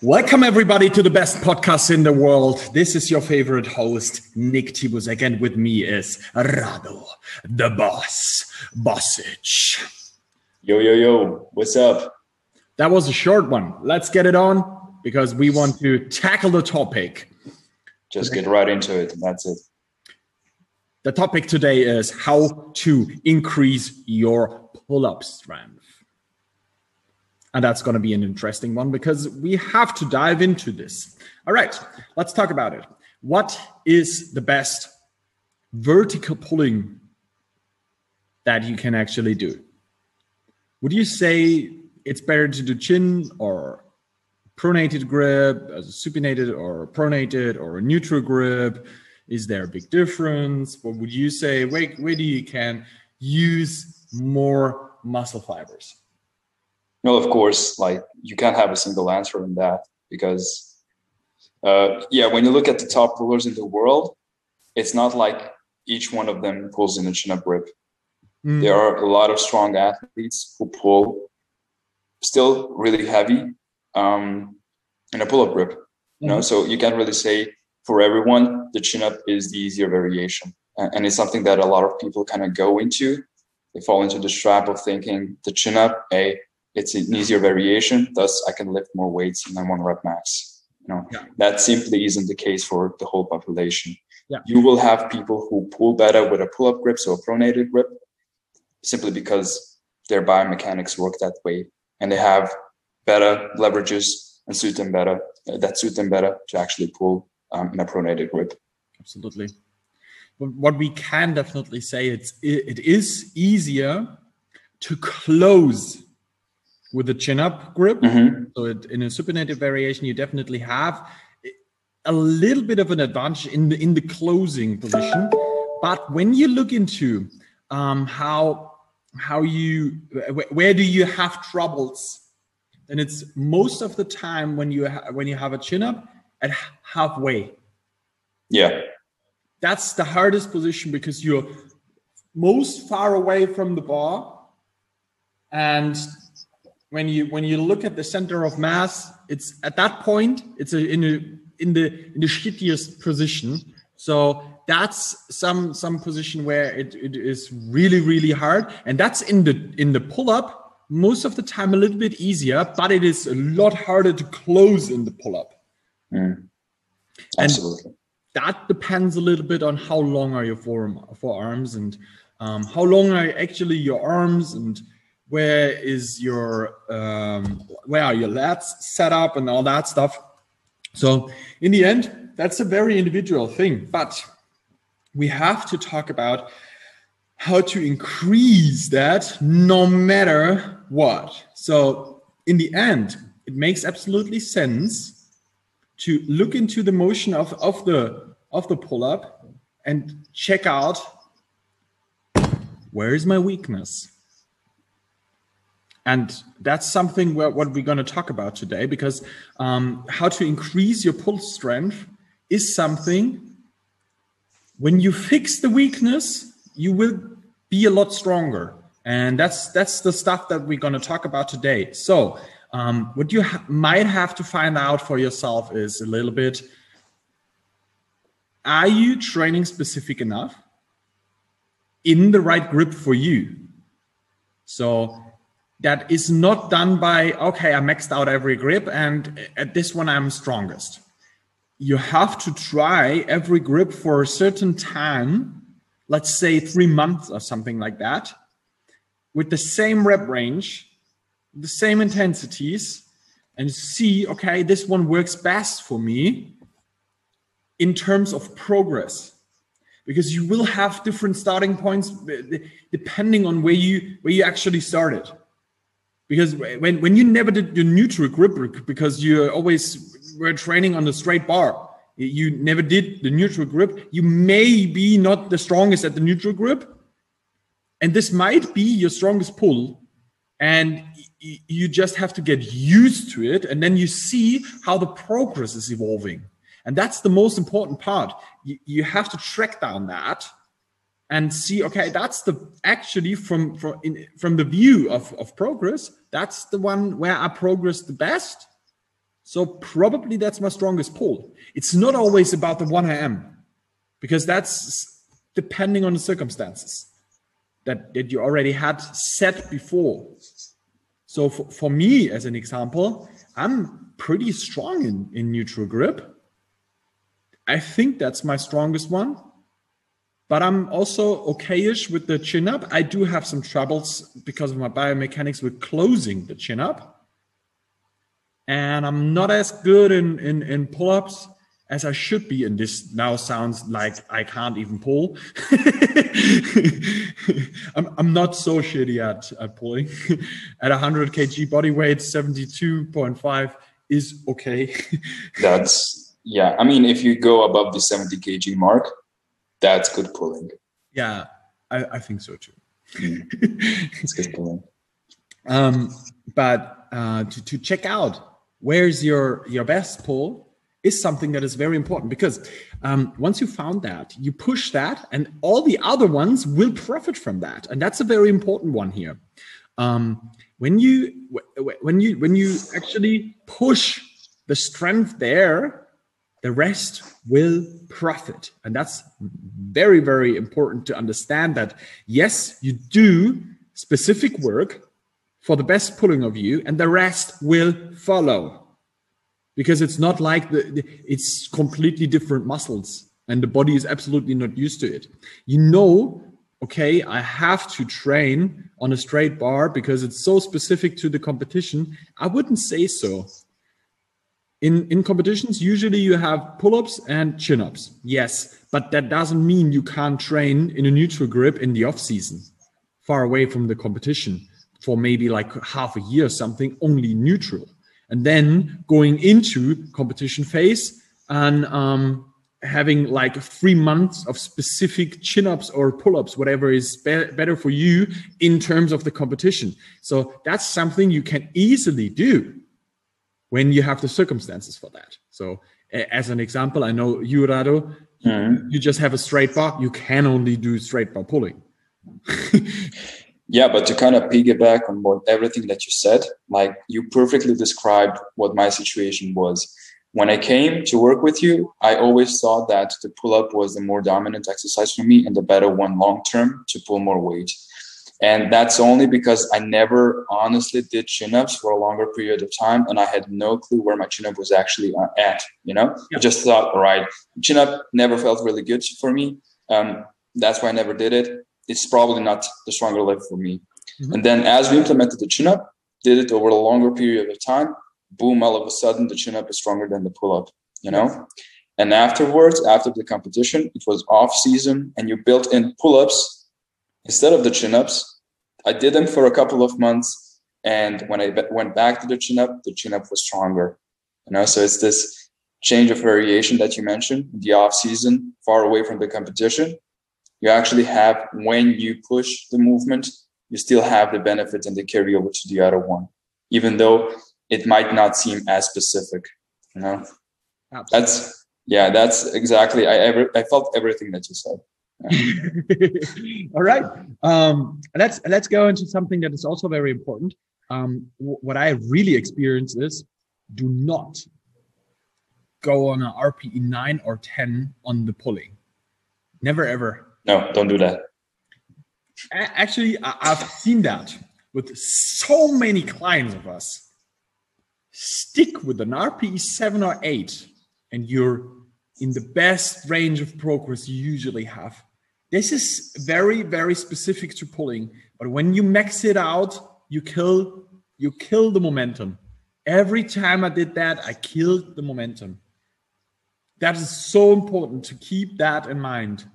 Welcome everybody to the best podcast in the world. This is your favorite host, Nick Tibusek, and with me is Rado, the boss, Bosic. Yo, what's up? That was a short one. Let's get it on because we want to tackle the topic. Just get right into it, and that's it. The topic today is how to increase your pull-up strength. And that's going to be an interesting one because we have to dive into this. All right, let's talk about it. What is the best vertical pulling that you can actually do? Would you say it's better to do chin or pronated grip, as a supinated or pronated or a neutral grip? Is there a big difference? What would you say? Where do you can use more muscle fibers? No, of course, you can't have a single answer on that because, when you look at the top pullers in the world, it's not like each one of them pulls in a chin-up grip. There are a lot of strong athletes who pull still really heavy in a pull-up grip. You know, so you can't really say for everyone the chin-up is the easier variation, and it's something that a lot of people kind of go into. They fall into the trap of thinking the chin-up, it's an easier variation, thus I can lift more weights in my 1 rep max. That simply isn't the case for the whole population. Yeah. You will have people who pull better with a pull-up grip, so a pronated grip, simply because their biomechanics work that way, and they have better leverages and suit them better to actually pull in a pronated grip. Absolutely. But what we can definitely say, it is easier to close with a chin-up grip. So in a supinated variation, you definitely have a little bit of an advantage in the closing position. But when you look into where do you have troubles, then it's most of the time when you have a chin-up at halfway. Yeah, that's the hardest position because you're most far away from the bar, and when you look at the center of mass, it's at that point it's in the shittiest position. So that's some position where it is really, really hard, and that's in the pull up most of the time a little bit easier, but it is a lot harder to close in the pull up. Absolutely. And that depends a little bit on how long are your forearms and how long are actually your arms, and where are your lats set up and all that stuff. So in the end, that's a very individual thing, but we have to talk about how to increase that no matter what. So in the end, it makes absolutely sense to look into the motion of the pull-up and check out, where is my weakness? And that's something what we're going to talk about today, because how to increase your pull strength is something, when you fix the weakness, you will be a lot stronger. And that's the stuff that we're going to talk about today. So what you might have to find out for yourself is a little bit, are you training specific enough in the right grip for you? So that is not done by, okay, I maxed out every grip and at this one I'm strongest. You have to try every grip for a certain time, let's say 3 months or something like that, with the same rep range, the same intensities, and see, okay, this one works best for me in terms of progress. Because you will have different starting points depending on where you actually started. Because when you never did your neutral grip, because you always were training on the straight bar, you never did the neutral grip, you may be not the strongest at the neutral grip, and this might be your strongest pull, and you just have to get used to it, and then you see how the progress is evolving. And that's the most important part. You have to track down that and see, okay, that's the actually from the view of progress, that's the one where I progress the best. So probably that's my strongest pull. It's not always about the 1 AM, because that's depending on the circumstances that you already had set before. So for me, as an example, I'm pretty strong in neutral grip. I think that's my strongest one. But I'm also okay-ish with the chin-up. I do have some troubles because of my biomechanics with closing the chin-up. And I'm not as good in pull-ups as I should be. And this now sounds like I can't even pull. I'm not so shitty at pulling. At 100 kg body weight, 72.5 is okay. I mean, if you go above the 70 kg mark, that's good pulling. Yeah, I think so too. It's good pulling. But to check out where's your best pull is something that is very important, because once you found that, you push that, and all the other ones will profit from that, and that's a very important one here. When you actually push the strength there, the rest will profit. And that's very, very important to understand that, yes, you do specific work for the best pulling of you, and the rest will follow. Because it's not like it's completely different muscles and the body is absolutely not used to it. You know, okay, I have to train on a straight bar because it's so specific to the competition. I wouldn't say so. In competitions, usually you have pull-ups and chin-ups. Yes, but that doesn't mean you can't train in a neutral grip in the off-season, far away from the competition, for maybe like half a year or something, only neutral. And then going into competition phase and having like 3 months of specific chin-ups or pull-ups, whatever is better for you in terms of the competition. So that's something you can easily do when you have the circumstances for that. So as an example, I know you, Rado, you just have a straight bar. You can only do straight bar pulling. Yeah, but to kind of piggyback on everything that you said, like you perfectly described what my situation was. When I came to work with you, I always thought that the pull-up was the more dominant exercise for me and the better one long-term to pull more weight. And that's only because I never honestly did chin-ups for a longer period of time, and I had no clue where my chin-up was actually at, you know? Yeah. I just thought, all right, chin-up never felt really good for me. That's why I never did it. It's probably not the stronger leg for me. Mm-hmm. And then as we implemented the chin-up, did it over a longer period of time, boom, all of a sudden the chin-up is stronger than the pull-up, you know? Yes. And afterwards, after the competition, it was off-season, and you built in pull-ups instead of the chin-ups. I did them for a couple of months, and when I went back to the chin-up was stronger. You know, so it's this change of variation that you mentioned, the off-season, far away from the competition. You actually have, when you push the movement, you still have the benefit and the carryover to the other one, even though it might not seem as specific. You know, absolutely. That's exactly. I felt everything that you said. Yeah. All right. Let's go into something that is also very important. What I really experience is, do not go on a RPE 9 or 10 on the pulling. Never ever. No, don't do that. Actually, I've seen that with so many clients of us. Stick with an RPE 7 or 8, and you're in the best range of progress you usually have. This is very, very specific to pulling. But when you max it out, you kill the momentum. Every time I did that, I killed the momentum. That is so important to keep that in mind.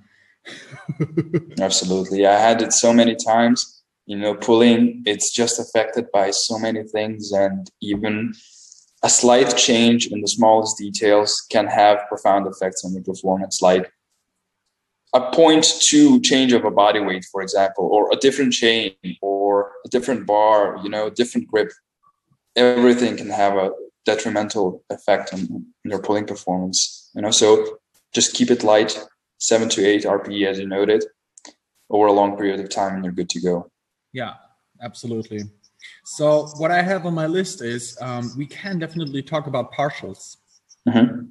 Absolutely. I had it so many times. You know, pulling, it's just affected by so many things, and even a slight change in the smallest details can have profound effects on your performance, like a 0.2 change of a body weight, for example, or a different chain or a different bar, you know, different grip. Everything can have a detrimental effect on your pulling performance, you know, so just keep it light, 7 to 8 RPE, as you noted, over a long period of time, and you're good to go. Yeah, absolutely. So what I have on my list is we can definitely talk about partials. Mm-hmm.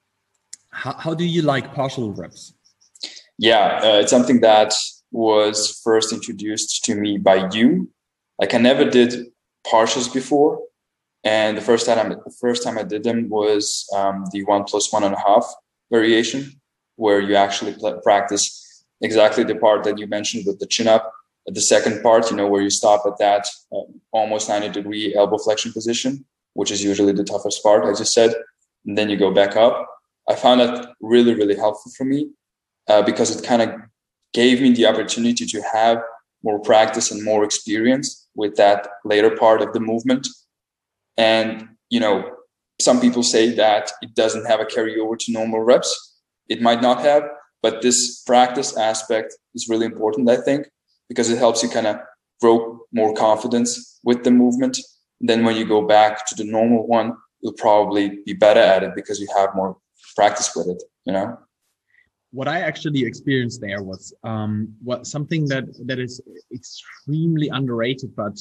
How do you like partial reps? Yeah, it's something that was first introduced to me by you. Like I never did partials before, and the first time I did them was the 1+1.5 variation, where you actually practice exactly the part that you mentioned with the chin up. The second part, where you stop at that almost 90-degree elbow flexion position, which is usually the toughest part, as you said, and then you go back up. I found that really, really helpful for me because it kind of gave me the opportunity to have more practice and more experience with that later part of the movement. And, some people say that it doesn't have a carryover to normal reps. It might not have, but this practice aspect is really important, I think, because it helps you kind of grow more confidence with the movement. And then when you go back to the normal one, you'll probably be better at it because you have more practice with it, What I actually experienced there was something that is extremely underrated, but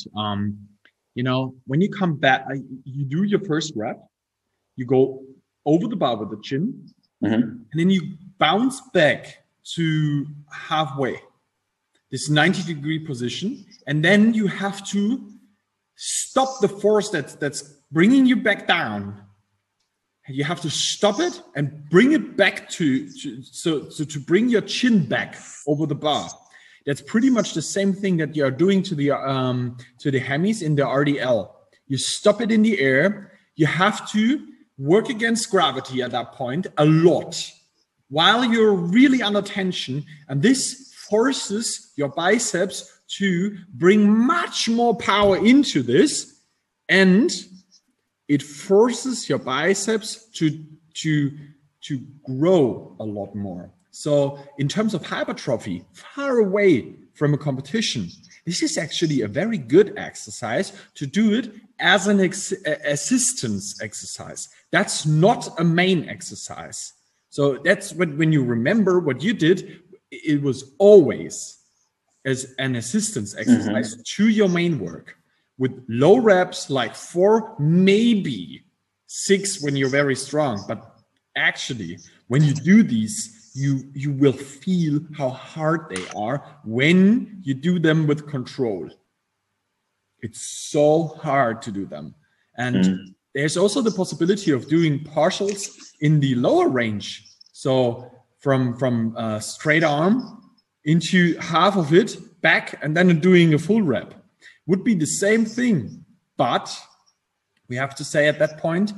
when you come back, you do your first rep, you go over the bar with the chin, and then you bounce back to halfway, this 90-degree position, and then you have to stop the force that's bringing you back down. You have to stop it and bring it back to bring your chin back over the bar. That's pretty much the same thing that you are doing to the hemis in the RDL. You stop it in the air. You have to work against gravity at that point a lot while you're really under tension, and this forces your biceps to bring much more power into this, and it forces your biceps to grow a lot more. So in terms of hypertrophy, far away from a competition, this is actually a very good exercise to do it as an assistance exercise. That's not a main exercise. So that's when you remember what you did, it was always as an assistance exercise to your main work, with low reps, like 4, maybe 6 when you're very strong. But actually, when you do these, you will feel how hard they are when you do them with control. It's so hard to do them. And there's also the possibility of doing partials in the lower range. So from straight arm into half of it, back, and then doing a full rep. Would be the same thing, but we have to say at that point,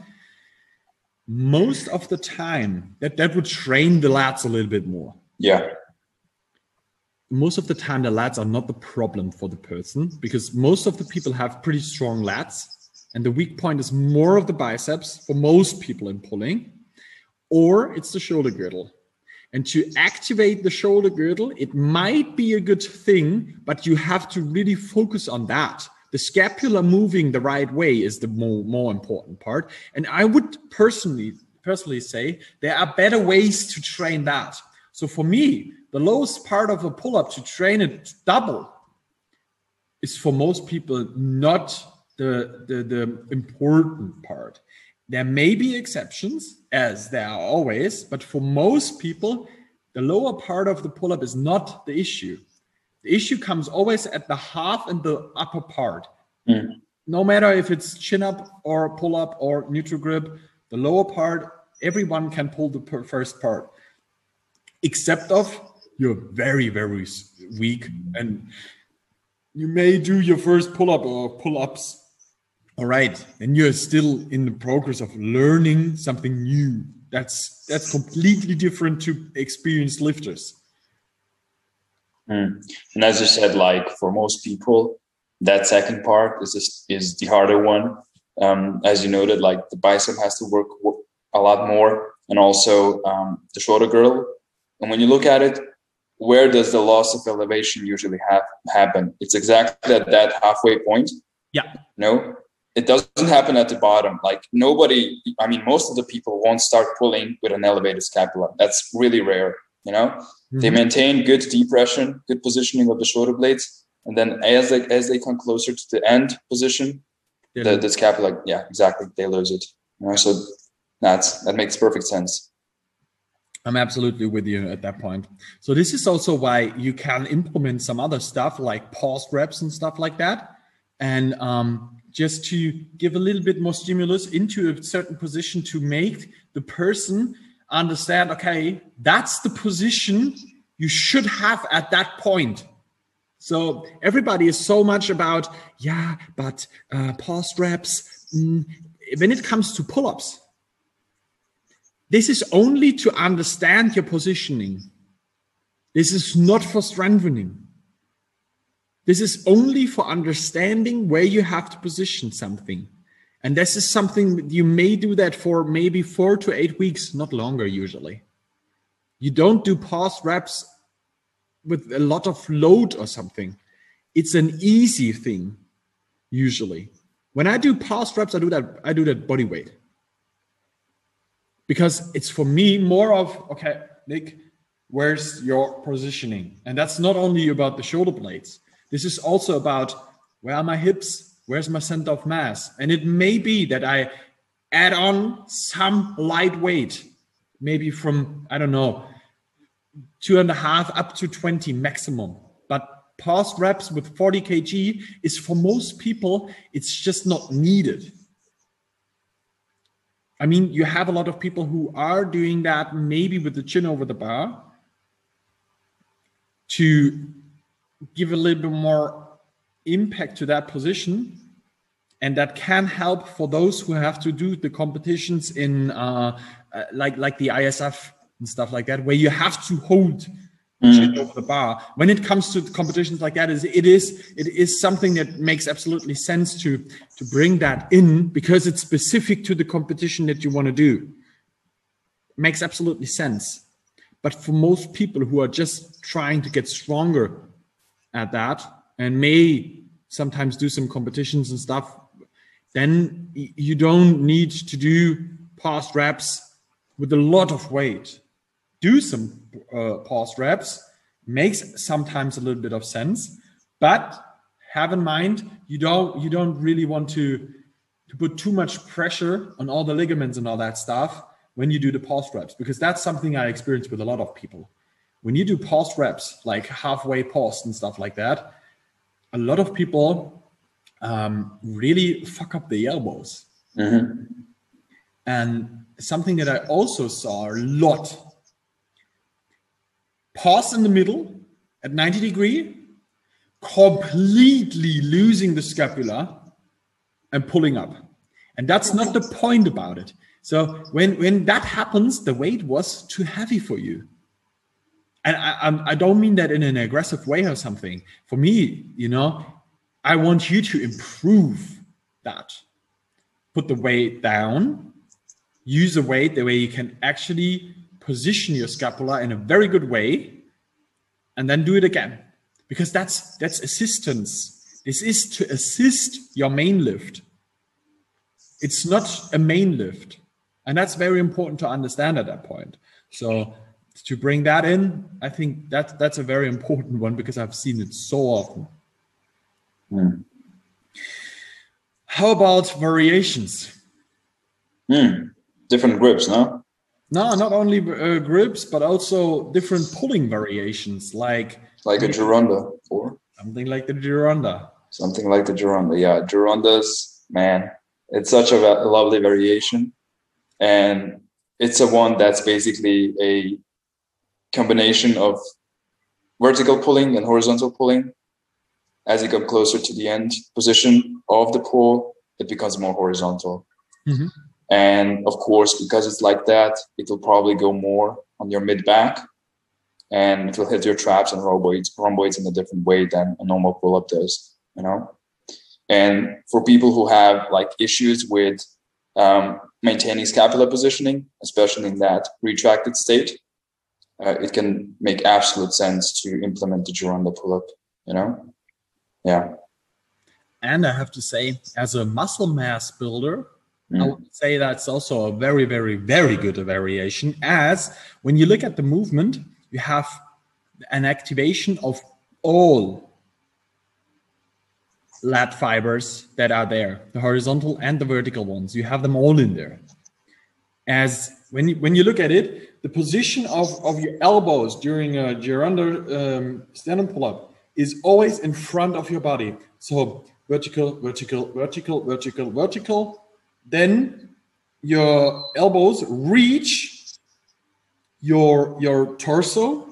most of the time, that would train the lats a little bit more. Yeah. Most of the time, the lats are not the problem for the person, because most of the people have pretty strong lats, and the weak point is more of the biceps for most people in pulling, or it's the shoulder girdle. And to activate the shoulder girdle, it might be a good thing, but you have to really focus on that. The scapula moving the right way is the more important part. And I would personally say there are better ways to train that. So for me, the lowest part of a pull-up to train it double is for most people not the important part. There may be exceptions, as there are always, but for most people, the lower part of the pull-up is not the issue. The issue comes always at the half and the upper part. No matter if it's chin-up or pull-up or neutral grip, the lower part, everyone can pull the first part, except of you're very, very weak, and you may do your first pull-up or pull-ups. All right, and you're still in the progress of learning something new. That's completely different to experienced lifters. And as you said, like for most people, that second part is the harder one. As you noted, like the bicep has to work a lot more, and also the shoulder girdle. And when you look at it, where does the loss of elevation usually happen? It's exactly at that halfway point. Yeah. No. It doesn't happen at the bottom. Like most of the people won't start pulling with an elevated scapula. That's really rare, They maintain good depression, good positioning of the shoulder blades, And then as they come closer to the end position, the scapula, yeah, exactly, they lose it. So that makes perfect sense. I'm absolutely with you at that point. So this is also why you can implement some other stuff like paused reps and stuff like that. And just to give a little bit more stimulus into a certain position to make the person understand, okay, that's the position you should have at that point. So everybody is so much about, but paused reps. When it comes to pull-ups, this is only to understand your positioning. This is not for strengthening. This is only for understanding where you have to position something. And this is something you may do that for maybe 4 to 8 weeks, not longer usually. You don't do paused reps with a lot of load or something. It's an easy thing usually. When I do paused reps, I do that body weight. Because it's for me more of, okay, Nick, where's your positioning? And that's not only about the shoulder blades. This is also about where are my hips? Where's my center of mass? And it may be that I add on some light weight, maybe from, 2.5 up to 20 maximum. But paused reps with 40 kg is for most people, it's just not needed. I mean, you have a lot of people who are doing that maybe with the chin over the bar to give a little bit more impact to that position. And that can help for those who have to do the competitions in like the ISF and stuff like that, where you have to hold chin over the bar. When it comes to competitions like that, it is something that makes absolutely sense to bring that in because it's specific to the competition that you want to do. It makes absolutely sense. But for most people who are just trying to get stronger at that and may sometimes do some competitions and stuff, then you don't need to do paused reps with a lot of weight. Do some paused reps, makes sometimes a little bit of sense, but have in mind you don't really want to put too much pressure on all the ligaments and all that stuff when you do the paused reps, because that's something I experience with a lot of people. When you do paused reps, like halfway paused and stuff like that, a lot of people really fuck up the elbows. Mm-hmm. And something that I also saw a lot, pause in the middle at 90 degree, completely losing the scapula and pulling up. And that's not the point about it. So when that happens, the weight was too heavy for you. And I don't mean that in an aggressive way or something. For me, I want you to improve that. Put the weight down, use a weight the way you can actually position your scapula in a very good way, and then do it again. Because that's assistance. This is to assist your main lift. It's not a main lift. And that's very important to understand at that point. So to bring that in, I think that's a very important one because I've seen it so often. How about variations? Different grips, no? No, not only grips, but also different pulling variations, like a Gironda, or something like the Gironda. Something like the Gironda, yeah. Girondas, man, it's such a lovely variation, and it's a one that's basically a combination of vertical pulling and horizontal pulling. As you come closer to the end position of the pull, it becomes more horizontal. Mm-hmm. And of course, because it's like that, it will probably go more on your mid-back, and it will hit your traps and rhomboids in a different way than a normal pull-up does, And for people who have issues with maintaining scapular positioning, especially in that retracted state, it can make absolute sense to implement the Gironda pull-up, Yeah. And I have to say, as a muscle mass builder, I would say that's also a very, very, very good variation, as when you look at the movement, you have an activation of all lat fibers that are there, the horizontal and the vertical ones. You have them all in there. As when you look at it, the position of your elbows during a Gironda stand-on pull-up is always in front of your body. So vertical, vertical, vertical, vertical, vertical. Then your elbows reach your torso,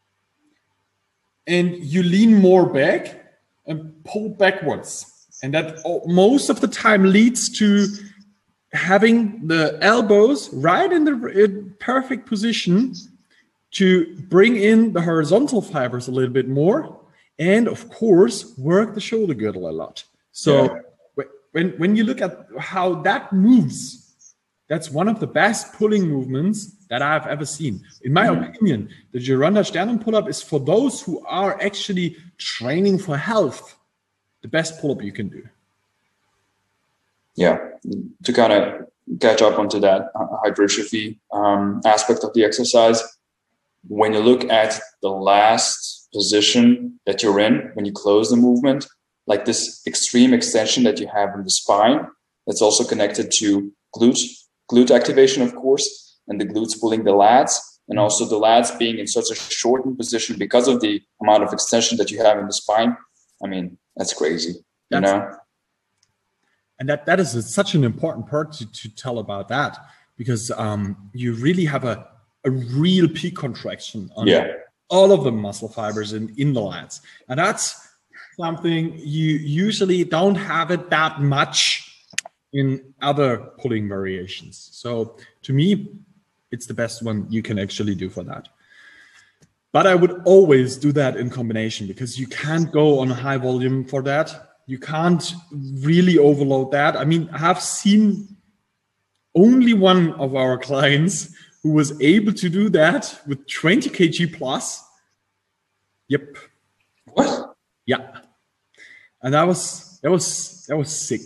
and you lean more back and pull backwards. And that most of the time leads to having the elbows right in the perfect position to bring in the horizontal fibers a little bit more, and of course work the shoulder girdle a lot. So when you look at how that moves, that's one of the best pulling movements that I've ever seen. In my opinion, the Gironda stand-on pull-up is for those who are actually training for health, the best pull-up you can do. Yeah, to kind of catch up onto that hypertrophy aspect of the exercise, when you look at the last position that you're in, when you close the movement, like this extreme extension that you have in the spine, that's also connected to glute activation, of course, and the glutes pulling the lats, and also the lats being in such a shortened position because of the amount of extension that you have in the spine. I mean, that's crazy, you know? And that is such an important part to tell about that, because you really have a real peak contraction on all of the muscle fibers in the lats. And that's something you usually don't have it that much in other pulling variations. So to me, it's the best one you can actually do for that. But I would always do that in combination, because you can't go on a high volume for that. You can't really overload that. I mean, I have seen only one of our clients who was able to do that with 20 kg plus. Yep. What? Yeah. And that was sick.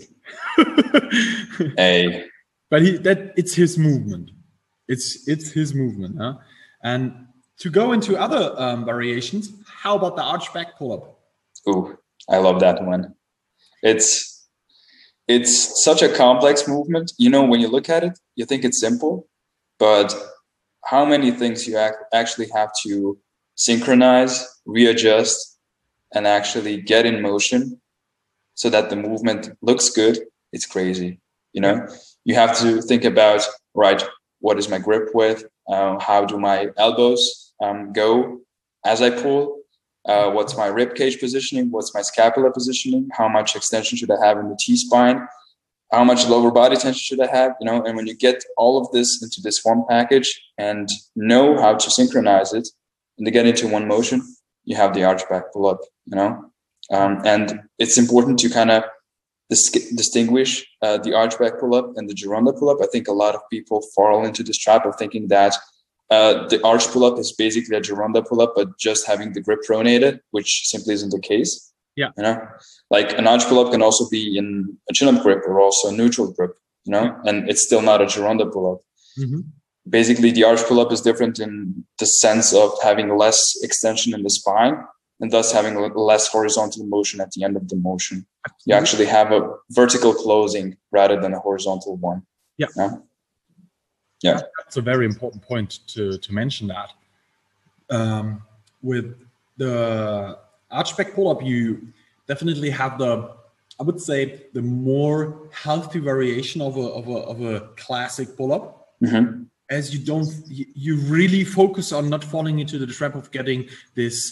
Hey. But it's his movement. It's his movement, huh? And to go into other variations, how about the arch back pull-up? Ooh, I love that one. It's such a complex movement. You know, when you look at it, you think it's simple, but how many things you actually have to synchronize, readjust, and actually get in motion so that the movement looks good. It's crazy. You know, you have to think about, right, what is my grip width? How do my elbows go as I pull? What's my rib cage positioning? What's my scapula positioning? How much extension should I have in the T-spine? How much lower body tension should I have? You know, and when you get all of this into this one package and know how to synchronize it and to get into one motion, you have the arch back pull-up, you know? And it's important to kind of distinguish the arch back pull-up and the Gironda pull-up. I think a lot of people fall into this trap of thinking that the arch pull-up is basically a Gironda pull-up, but just having the grip pronated, which simply isn't the case. Yeah. You know, like an arch pull-up can also be in a chin-up grip or also a neutral grip, you know, and it's still not a Gironda pull-up. Mm-hmm. Basically, the arch pull-up is different in the sense of having less extension in the spine and thus having less horizontal motion at the end of the motion. You actually have a vertical closing rather than a horizontal one. Yeah. You know? Yeah, that's a very important point to mention that. With the arch back pull-up, you definitely have I would say, the more healthy variation of a classic pull-up, mm-hmm. as you really focus on not falling into the trap of getting this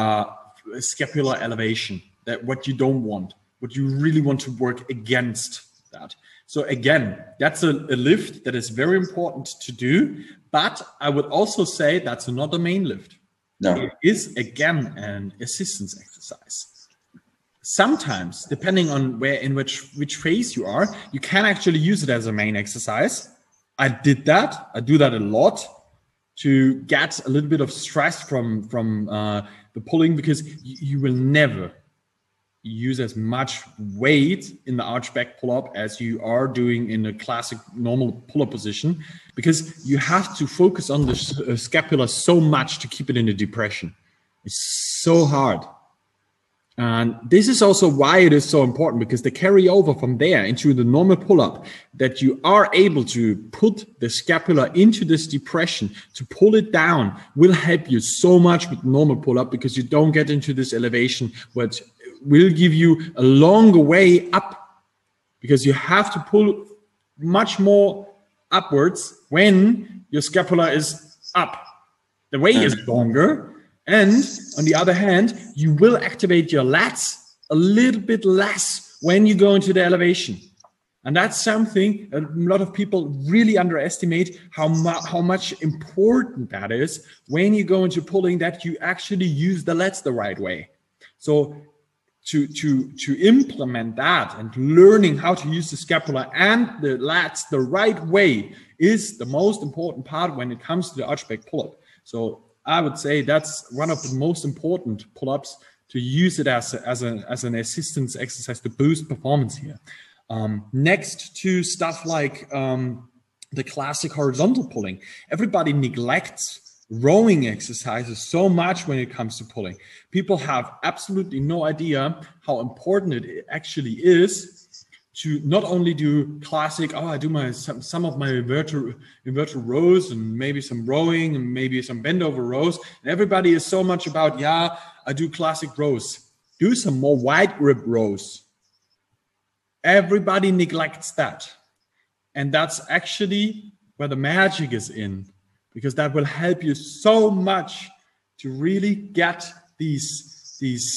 scapular elevation, that what you don't want, what you really want to work against that. So again, that's a lift that is very important to do, but I would also say that's not the main lift. No. It is, again, an assistance exercise. Sometimes, depending on which phase you are, you can actually use it as a main exercise. I did that. I do that a lot to get a little bit of stress from the pulling, because you will never use as much weight in the arch back pull-up as you are doing in a classic normal pull-up position, because you have to focus on the scapula so much to keep it in a depression. It's so hard And this is also why it is so important, because the carryover from there into the normal pull-up, that you are able to put the scapula into this depression to pull it down, will help you so much with normal pull-up, because you don't get into this elevation, which will give you a longer way up, because you have to pull much more upwards when your scapula is up. The way is longer. And on the other hand, you will activate your lats a little bit less when you go into the elevation. And that's something a lot of people really underestimate, how much important that is when you go into pulling, that you actually use the lats the right way. So to implement that and learning how to use the scapula and the lats the right way is the most important part when it comes to the arch back pull-up. So I would say that's one of the most important pull-ups, to use it as an assistance exercise to boost performance here. Next to stuff like the classic horizontal pulling, everybody neglects rowing exercises so much when it comes to pulling. People have absolutely no idea how important it actually is to not only do classic, I do some of my inverted rows and maybe some rowing and maybe some bend over rows. And everybody is so much about, I do classic rows. Do some more wide grip rows. Everybody neglects that. And that's actually where the magic is in, because that will help you so much to really get these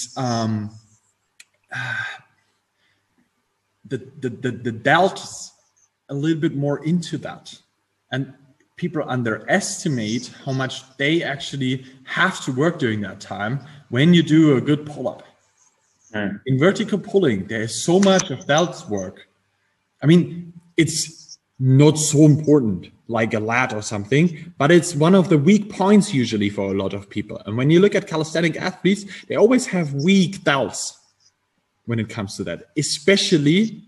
the deltas a little bit more into that. And people underestimate how much they actually have to work during that time when you do a good pull-up. In vertical pulling, there is so much of delts work. I mean, it's not so important like a lat or something, but it's one of the weak points usually for a lot of people. And when you look at calisthenic athletes, they always have weak delts when it comes to that. Especially,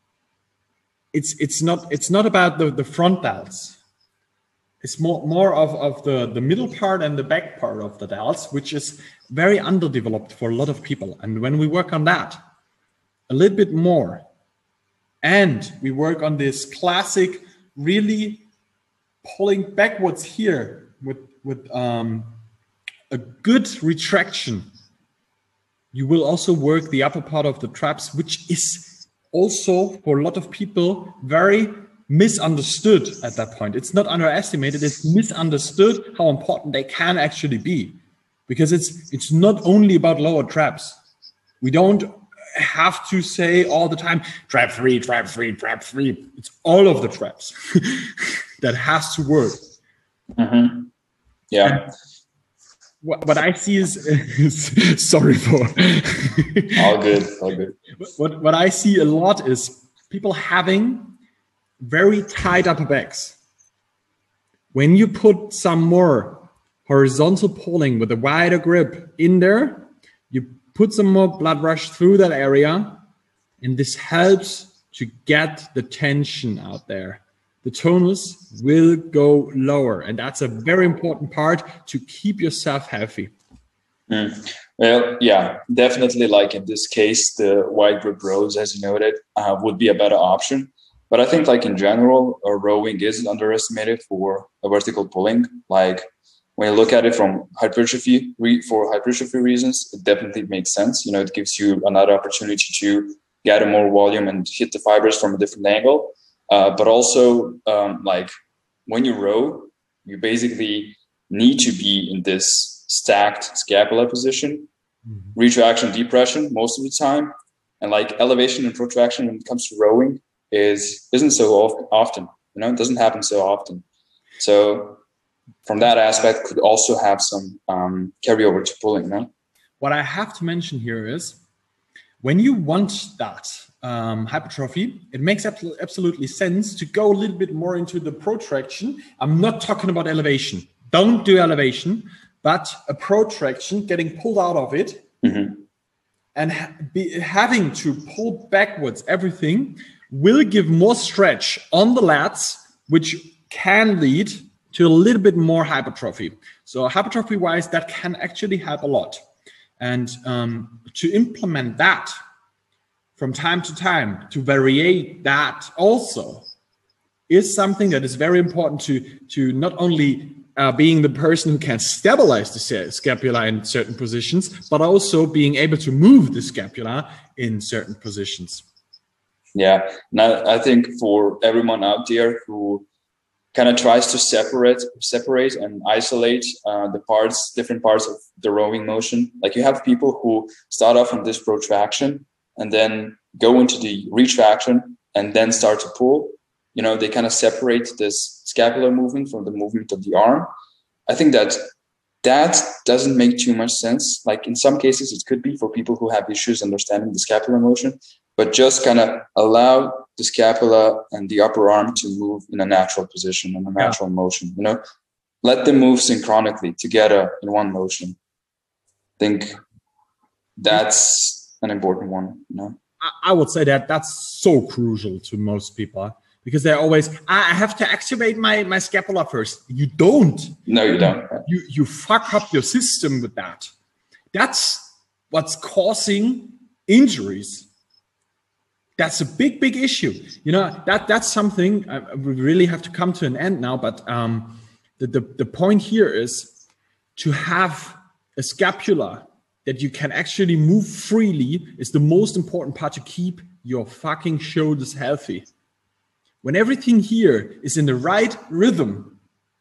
it's not about the front delts. It's more of the middle part and the back part of the delts, which is very underdeveloped for a lot of people. And when we work on that a little bit more, and we work on this classic, really pulling backwards here with a good retraction, you will also work the upper part of the traps, which is also for a lot of people very misunderstood at that point. It's not underestimated, it's misunderstood how important they can actually be, because it's not only about lower traps. We don't have to say all the time, trap three, trap three, trap three. It's all of the traps that has to work. Mm-hmm. Yeah. And what I see is sorry for all good. What I see a lot is people having very tight upper backs. When you put some more horizontal pulling with a wider grip in there, you put some more blood rush through that area, and this helps to get the tension out there. The tonus will go lower, and that's a very important part to keep yourself healthy. Well, yeah, definitely. Like in this case, the wide grip rows, as you noted, would be a better option. But I think, like in general, rowing is underestimated for a vertical pulling. Like when you look at it from hypertrophy, for hypertrophy reasons, it definitely makes sense. You know, it gives you another opportunity to gather more volume and hit the fibers from a different angle. But also, like when you row, you basically need to be in this stacked scapula position, retraction, depression most of the time, and like elevation and protraction when it comes to rowing isn't so often. You know, it doesn't happen so often. So from that aspect, could also have some carryover to pulling. No? What I have to mention here is when you want that hypertrophy, it makes absolutely sense to go a little bit more into the protraction. I'm not talking about elevation. Don't do elevation, but a protraction, getting pulled out of it, and having to pull backwards everything will give more stretch on the lats, which can lead to a little bit more hypertrophy. So hypertrophy-wise, that can actually help a lot. And to implement that from time to time, to variate that also, is something that is very important to not only being the person who can stabilize the scapula in certain positions, but also being able to move the scapula in certain positions. Yeah, now I think for everyone out there who kind of tries to separate and isolate different parts of the rowing motion, like you have people who start off in this protraction and then go into the retraction and then start to pull. You know, they kind of separate this scapular movement from the movement of the arm. I think that doesn't make too much sense. Like in some cases, it could be for people who have issues understanding the scapular motion, but just kind of allow the scapula and the upper arm to move in a natural position, in a natural motion. You know, let them move synchronically together in one motion. I think that's an important one. You know, I would say that's so crucial to most people. Because they're always, I have to activate my scapula first. You don't. No, you don't. You fuck up your system with that. That's what's causing injuries. That's a big, big issue. You know, that's something we really have to come to an end now. But the point here is to have a scapula that you can actually move freely is the most important part to keep your fucking shoulders healthy. When everything here is in the right rhythm,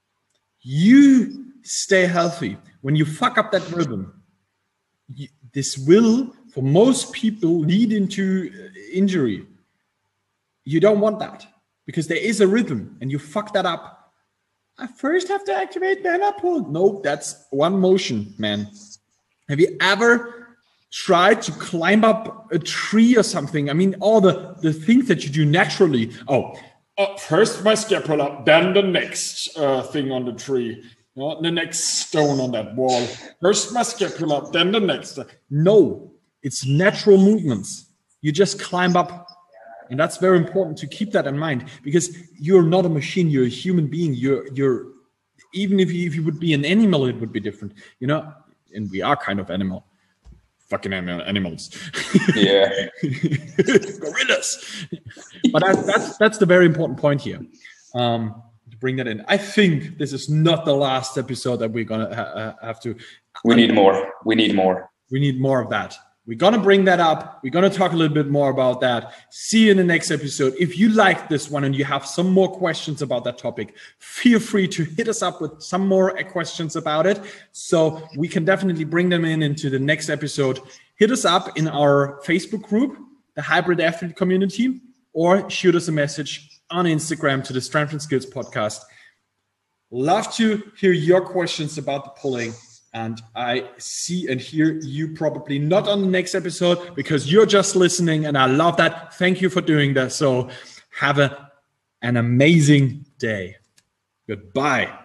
you stay healthy. When you fuck up that rhythm, this will, for most people, lead into injury. You don't want that because there is a rhythm and you fuck that up. I first have to activate, then I pull. No, that's one motion, man. Have you ever tried to climb up a tree or something? I mean, all the things that you do naturally. First my scapula, then the next thing on the tree, the next stone on that wall. First my scapula, then the next. No, it's natural movements. You just climb up. And that's very important to keep that in mind because you're not a machine. You're a human being. You're even if you would be an animal, it would be different, you know. And we are kind of animal. Fucking animals. Yeah. Gorillas. But that's the very important point here. To bring that in. I think this is not the last episode that we're going to have to. We need more. We need more of that. We're going to bring that up. We're going to talk a little bit more about that. See you in the next episode. If you like this one and you have some more questions about that topic, feel free to hit us up with some more questions about it. So we can definitely bring them into the next episode. Hit us up in our Facebook group, the Hybrid Athlete Community, or shoot us a message on Instagram to the Strength and Skills Podcast. Love to hear your questions about the pulling. And I see and hear you probably not on the next episode because you're just listening. And I love that. Thank you for doing that. So have an amazing day. Goodbye.